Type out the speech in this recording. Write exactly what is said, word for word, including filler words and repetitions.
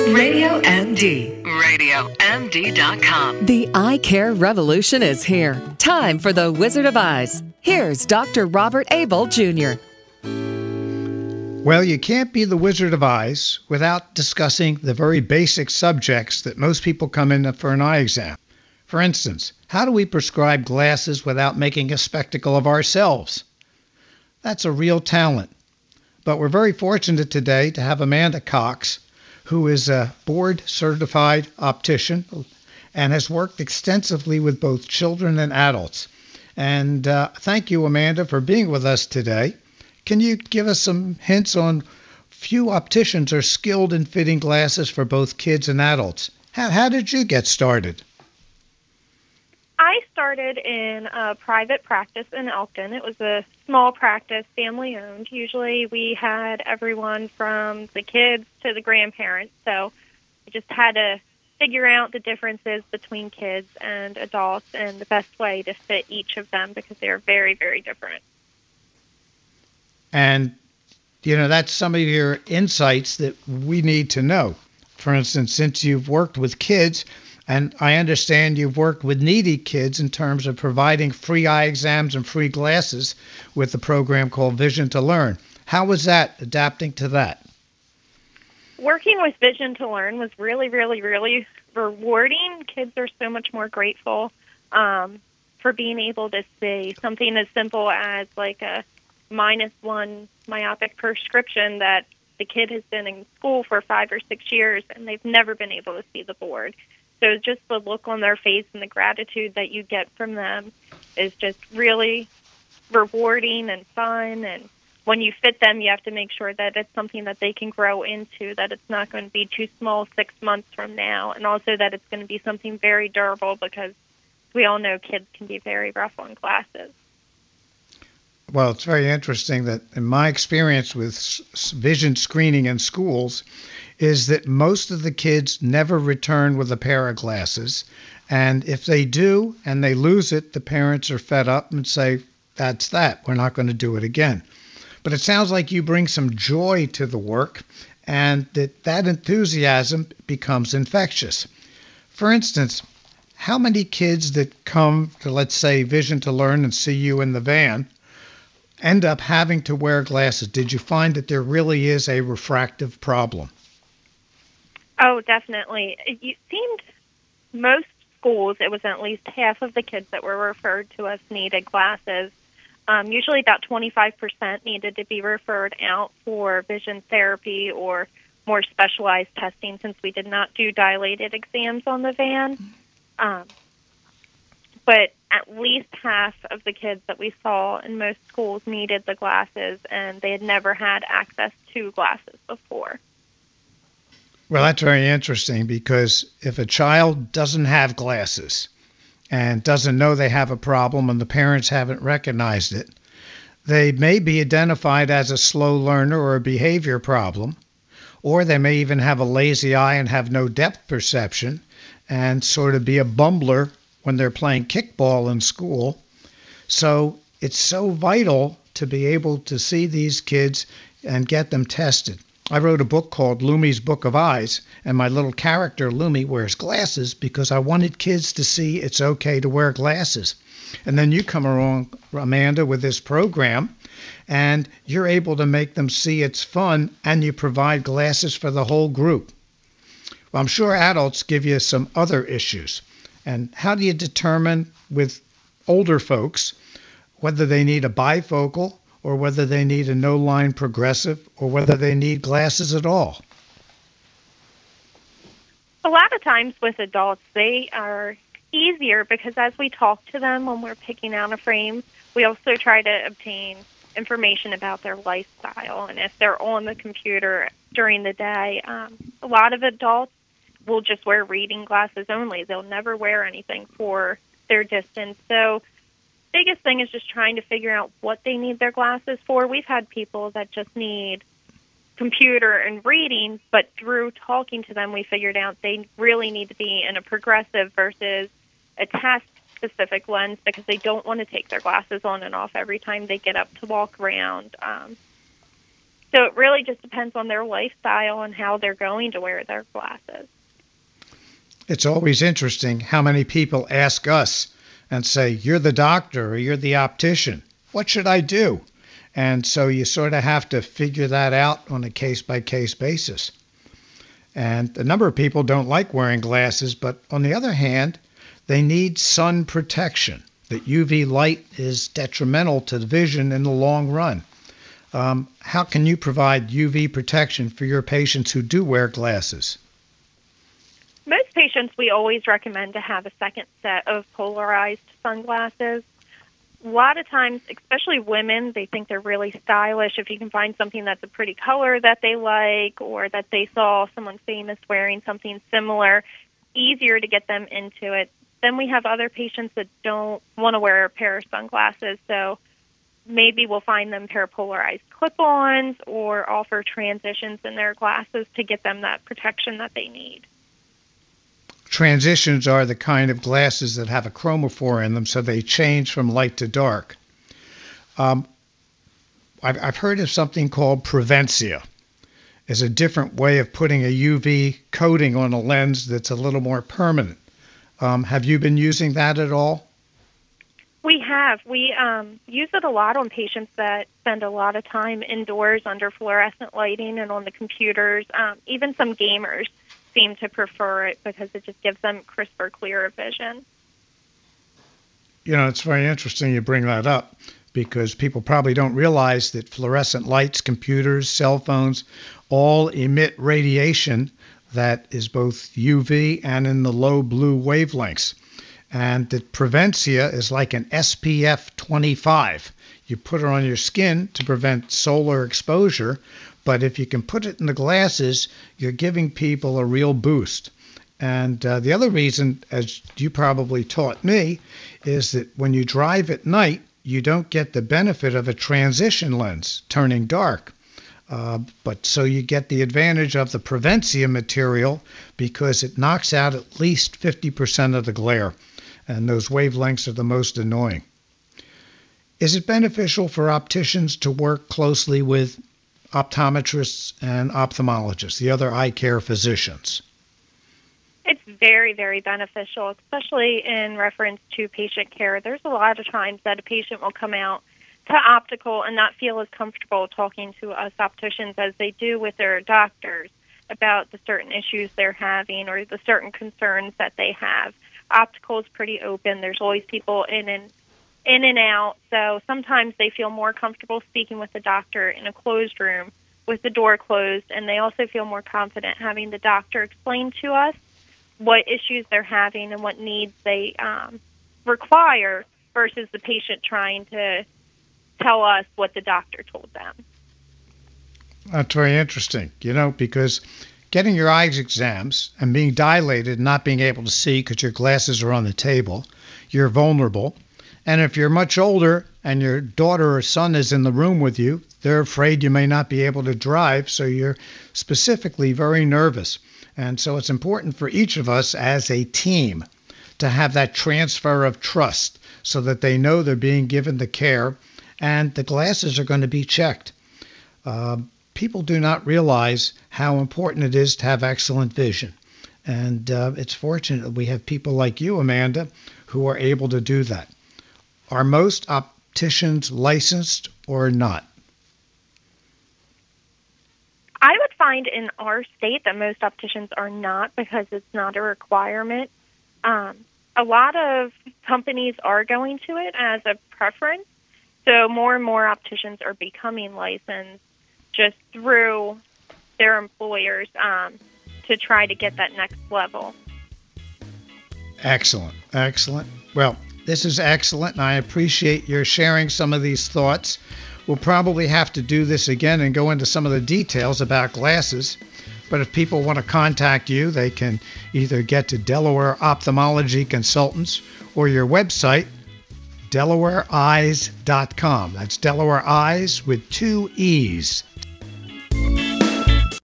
Radio M D. radio M D dot com. The eye care revolution is here. Time for the Wizard of Eyes. Here's Doctor Robert Abel Junior Well, you can't be the Wizard of Eyes without discussing the very basic subjects that most people come in for an eye exam. For instance, how do we prescribe glasses without making a spectacle of ourselves? That's a real talent. But we're very fortunate today to have Amanda Cox, who is a board-certified optician and has worked extensively with both children and adults. And uh, thank you, Amanda, for being with us today. Can you give us some hints on few opticians are skilled in fitting glasses for both kids and adults? How, how did you get started? I started in a private practice in Elkton. It was a small practice, family-owned. Usually we had everyone from the kids to the grandparents, so we just had to figure out the differences between kids and adults and the best way to fit each of them because they are very, very different. And, you know, that's some of your insights that we need to know. For instance, since you've worked with kids, and I understand you've worked with needy kids in terms of providing free eye exams and free glasses with the program called Vision to Learn. How was that adapting to that? Working with Vision to Learn was really, really, really rewarding. Kids are so much more grateful um, for being able to see something as simple as like a minus one myopic prescription that the kid has been in school for five or six years and they've never been able to see the board. So just the look on their face and the gratitude that you get from them is just really rewarding and fun. And when you fit them, you have to make sure that it's something that they can grow into, that it's not going to be too small six months from now, and also that it's going to be something very durable because we all know kids can be very rough on glasses. Well, it's very interesting that in my experience with vision screening in schools is that most of the kids never return with a pair of glasses. And if they do and they lose it, the parents are fed up and say, that's that. We're not going to do it again. But it sounds like you bring some joy to the work and that that enthusiasm becomes infectious. For instance, how many kids that come to, let's say, Vision to Learn and see you in the van end up having to wear glasses? Did you find that there really is a refractive problem? Oh, definitely. It seemed most schools, it was at least half of the kids that were referred to us needed glasses. Um, usually about twenty-five percent needed to be referred out for vision therapy or more specialized testing since we did not do dilated exams on the van. Um, but at least half of the kids that we saw in most schools needed the glasses, and they had never had access to glasses before. Well, that's very interesting because if a child doesn't have glasses and doesn't know they have a problem and the parents haven't recognized it, they may be identified as a slow learner or a behavior problem, or they may even have a lazy eye and have no depth perception and sort of be a bumbler when they're playing kickball in school. So it's so vital to be able to see these kids and get them tested. I wrote a book called Lumi's Book of Eyes, and my little character, Lumi, wears glasses because I wanted kids to see it's okay to wear glasses. And then you come along, Amanda, with this program, and you're able to make them see it's fun, and you provide glasses for the whole group. Well, I'm sure adults give you some other issues. And how do you determine with older folks whether they need a bifocal or whether they need a no-line progressive, or whether they need glasses at all? A lot of times with adults, they are easier because as we talk to them when we're picking out a frame, we also try to obtain information about their lifestyle. And if they're on the computer during the day, um, a lot of adults will just wear reading glasses only. They'll never wear anything for their distance. So biggest thing is just trying to figure out what they need their glasses for. We've had people that just need computer and reading, but through talking to them, we figured out they really need to be in a progressive versus a task-specific lens because they don't want to take their glasses on and off every time they get up to walk around. Um, So it really just depends on their lifestyle and how they're going to wear their glasses. It's always interesting how many people ask us and say, you're the doctor or you're the optician. What should I do? And so you sort of have to figure that out on a case-by-case basis. And a number of people don't like wearing glasses, but on the other hand, they need sun protection. That U V light is detrimental to the vision in the long run. Um, how can you provide U V protection for your patients who do wear glasses? Most patients, we always recommend to have a second set of polarized sunglasses. A lot of times, especially women, they think they're really stylish if you can find something that's a pretty color that they like, or that they saw someone famous wearing something similar, easier to get them into it. Then we have other patients that don't want to wear a pair of sunglasses, so maybe we'll find them pair of polarized clip-ons or offer transitions in their glasses to get them that protection that they need. Transitions are the kind of glasses that have a chromophore in them, so they change from light to dark. Um, I've, I've heard of something called Prevencia. It's a different way of putting a U V coating on a lens that's a little more permanent. Um, have you been using that at all? We have. We um, use it a lot on patients that spend a lot of time indoors under fluorescent lighting and on the computers. Um, even some gamers seem to prefer it because it just gives them crisper, clearer vision. You know, it's very interesting you bring that up because people probably don't realize that fluorescent lights, computers, cell phones, all emit radiation that is both U V and in the low blue wavelengths. And that Prevencia is like an S P F twenty-five. You put it on your skin to prevent solar exposure, but if you can put it in the glasses, you're giving people a real boost. And uh, the other reason, as you probably taught me, is that when you drive at night, you don't get the benefit of a transition lens turning dark. Uh, but so you get the advantage of the Prevencia material because it knocks out at least fifty percent of the glare. And those wavelengths are the most annoying. Is it beneficial for opticians to work closely with optometrists and ophthalmologists, the other eye care physicians? It's very, very beneficial, especially in reference to patient care. There's a lot of times that a patient will come out to optical and not feel as comfortable talking to us opticians as they do with their doctors about the certain issues they're having or the certain concerns that they have. Optical is pretty open. There's always people in and in and out, so sometimes they feel more comfortable speaking with the doctor in a closed room with the door closed, and they also feel more confident having the doctor explain to us what issues they're having and what needs they um, require versus the patient trying to tell us what the doctor told them. That's very interesting, you know, because getting your eyes exams and being dilated and not being able to see because your glasses are on the table, you're vulnerable. And if you're much older and your daughter or son is in the room with you, they're afraid you may not be able to drive, so you're specifically very nervous. And so it's important for each of us as a team to have that transfer of trust so that they know they're being given the care and the glasses are going to be checked. Uh, people do not realize how important it is to have excellent vision. And uh, it's fortunate that we have people like you, Amanda, who are able to do that. Are most opticians licensed or not? I would find in our state that most opticians are not because it's not a requirement. Um, a lot of companies are going to it as a preference, so more and more opticians are becoming licensed just through their employers um, to try to get that next level. Excellent, excellent. Well, this is excellent, and I appreciate your sharing some of these thoughts. We'll probably have to do this again and go into some of the details about glasses. But if people want to contact you, they can either get to Delaware Ophthalmology Consultants or your website, delaware eyes dot com. That's Delaware Eyes with two E's.